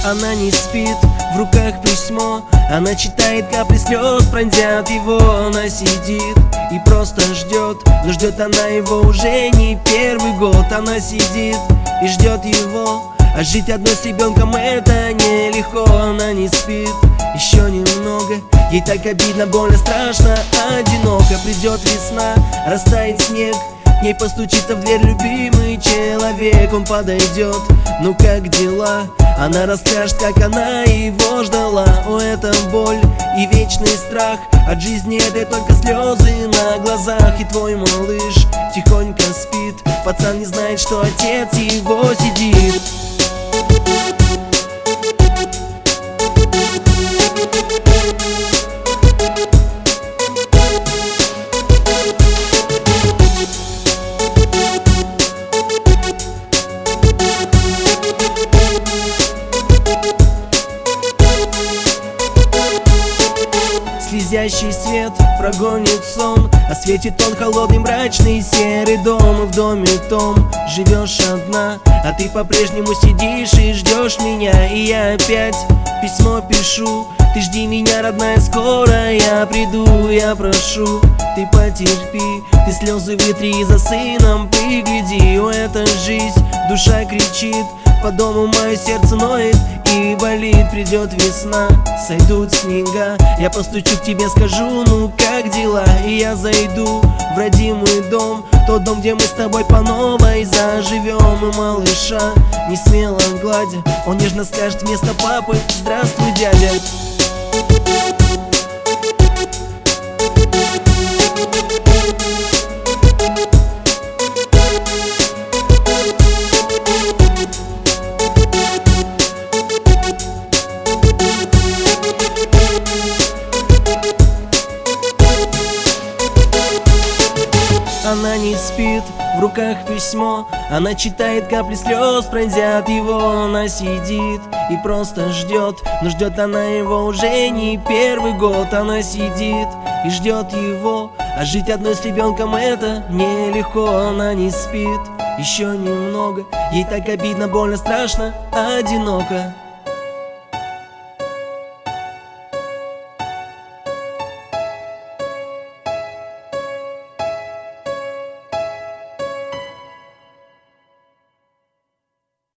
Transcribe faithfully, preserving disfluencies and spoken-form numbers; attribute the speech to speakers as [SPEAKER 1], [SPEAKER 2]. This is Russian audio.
[SPEAKER 1] Она не спит, в руках письмо. Она читает, капли слез пронзят его. Она сидит и просто ждет, но ждет она его уже не первый год. Она сидит и ждет его, а жить одной с ребенком это нелегко. Она не спит еще немного, ей так обидно, больно, страшно, одиноко. Придет весна, растает снег, к ней постучится в дверь любимый человек. Он подойдет, ну как дела? Она расскажет, как она его ждала. О, это боль и вечный страх, от жизни этой только слезы на глазах. И твой малыш тихонько спит, пацан не знает, что отец его сидит. Слезящий свет прогонит сон, осветит он холодный, мрачный, серый дом. И в доме том живешь одна, а ты по-прежнему сидишь и ждешь меня. И я опять письмо пишу: ты жди меня, родная, скоро я приду. Я прошу, ты потерпи, ты слезы вытри, за сыном пригляди. О, это жизнь, душа кричит, по дому мое сердце ноет и болит. Придет весна, сойдут снега, я постучу к тебе, скажу, ну как дела? И я зайду в родимый дом, тот дом, где мы с тобой по новой заживем. И малыша не смело гладя, он нежно скажет вместо папы: здравствуй, дядя. Она не спит, в руках письмо. Она читает, капли слез пронзят его. Она сидит и просто ждет, но ждет она его уже не первый год. Она сидит и ждет его, а жить одной с ребенком это нелегко. Она не спит еще немного, ей так обидно, больно, страшно, одиноко.